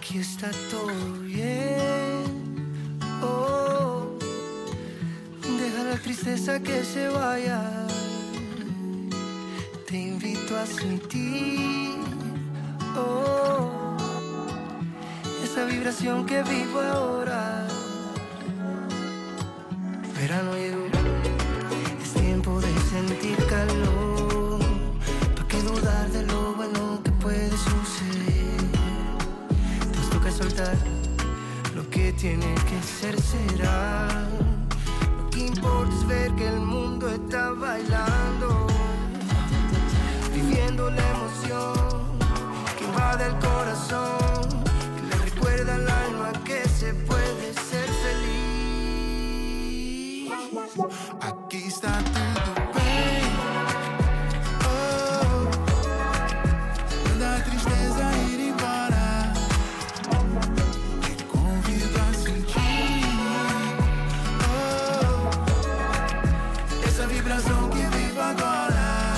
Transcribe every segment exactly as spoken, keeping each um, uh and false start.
Aquí está todo bien. Oh, deja la tristeza que se vaya. Te invito a sentir, oh, esa vibración que vivo ahora. Verano llegó, es tiempo de sentir calor. ¿Para qué dudar de lo bueno que puede suceder? Nos toca soltar, lo que tiene que ser será. Lo que importa es ver que el mundo está bailando, viviendo la emoción que invade el corazón, que le recuerda al alma que se puede ser feliz. Aquí está todo bem. Oh, manda a tristeza ir embora. Te convido a sentir, oh, essa vibração que vivo agora.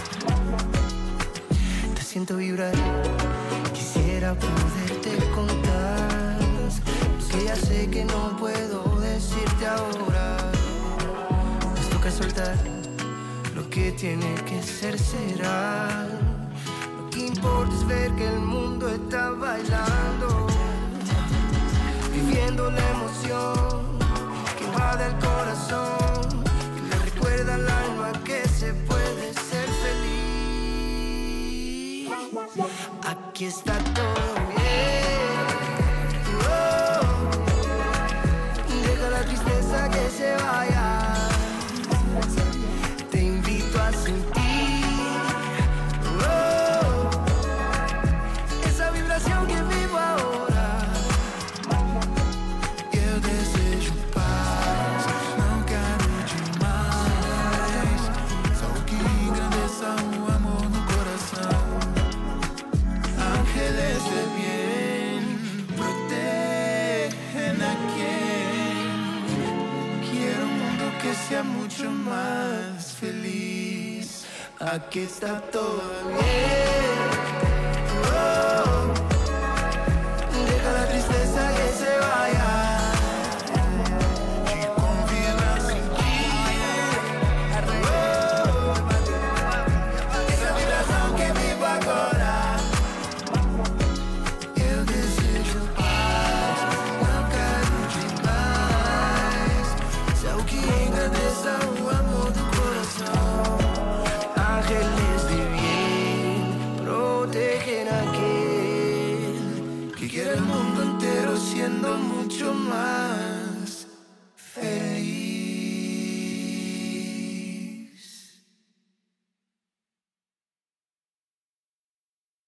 Te siento vibrar, quisiera poderte contar que ya sé que no puedo decirte ahora. Nos toca soltar, lo que tiene que ser será. Lo que importa es ver que el mundo está bailando, viviendo la emoción que invade el corazón, que le recuerda al alma que se puede ser feliz. Aquí está todo bien. Oh, deja la tristeza que se vaya. Te invito a sentir, oh, esa vibración que vivo ahora. Eu desejo paz, não quero demais. Só o que engrandeça o amor no coração. Ángeles de bien, protegen a quien. Quiero un mundo que sea mucho más feliz. Aquí está todo bien. Oh, deja la tristeza que se vaya. Te convido a sentir, oh, essa vibração que vivo agora. Eu desejo paz, não quero demais. Só o que engrandeça o amor do coração. Ángeles de bien protegen a aquel que quiere el mundo